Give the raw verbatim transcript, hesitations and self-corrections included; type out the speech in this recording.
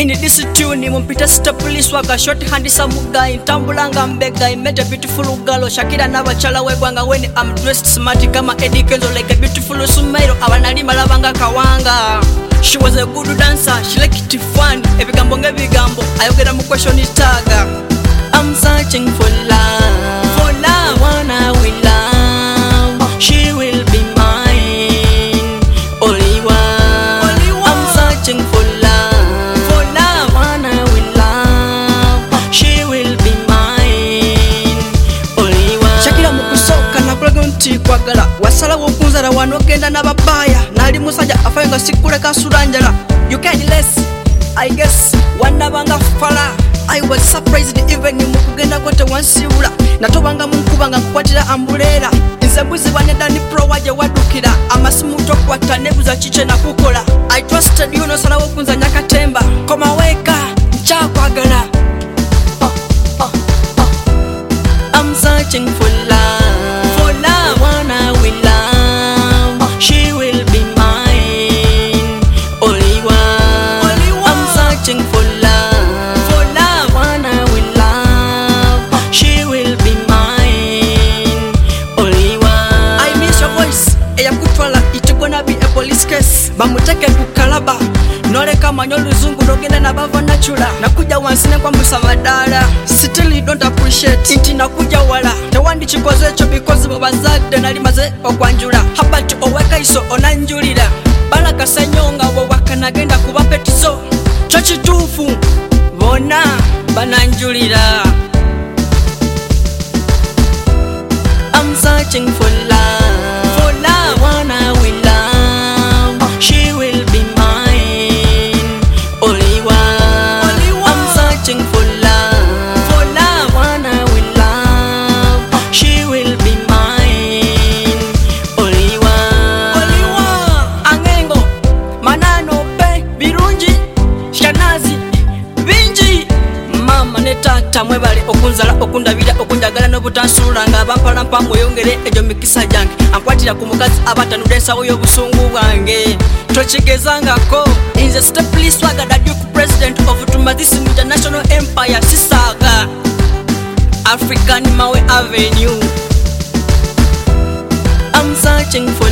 In this tune, mumpita sita police waka short hand samuga intambulanga mbega imete beautiful girl Shakira n'abachala wegwanga when I'm dressed smart kama Eddie Kenzo like a beautiful sumairo abanalima labanga kawanga. She was a good dancer, she liked it fun. Ebigambo ngebigambo ayogera mu question taga. I'm searching for love, for love, one I will love. She will be mine, only one. Only one. I'm searching for love, for love, one I will love. She will be mine, only one. Shakira mukusoka na kulaga nti kwagala wasala wokunzala wanogenda nababaya nali musajja afayanga sikule kasuranjala. You can't less, I guess wanabanga fala. I was surprised even mukugenda kwate wansibula natobanga munkubanga kukwatira ambulera nsembuzi baneda ni pro waje wadukira amasimu tokwata nebuza chiche na kukola. I trusted you no sala wokunza nyakatemba koma weka nchakwagala. oh, oh, oh. I'm searching for love, for love, one I will love. She will be mine, only one. Only one. I'm searching for love, bamuteke kukalaba noleka manyo luzungu nogenda nabava nachula nakuja wansine kwa musamadala. Still you don't appreciate inti nakuja wala tewandi chikoze echo because babazadde nali maze okwanjula habati oweka iso onanjulira bala kasanyonga bo wakanagenda kuba petizo cho kituufu bona bananjulira. I'm searching for love, for love, one I will love. She will be mine, only one. Only one. I'm searching for love, for love, one I will love. She will be mine, only one. Only one. Angengo, manano pe birunji, shanazi binji. Mama ne tata mwebale okunzala okundabira okunjagala n'obutansula nga bampala mpango yongere ejo mikisa jange ankwatira ku mukazi abatanudde ensawo y'obusungu bwange tokigezangako. Nze step please swaga da Duke president of Tumazisi International Empire Sisaga African Mawe Avenue. I'm searching for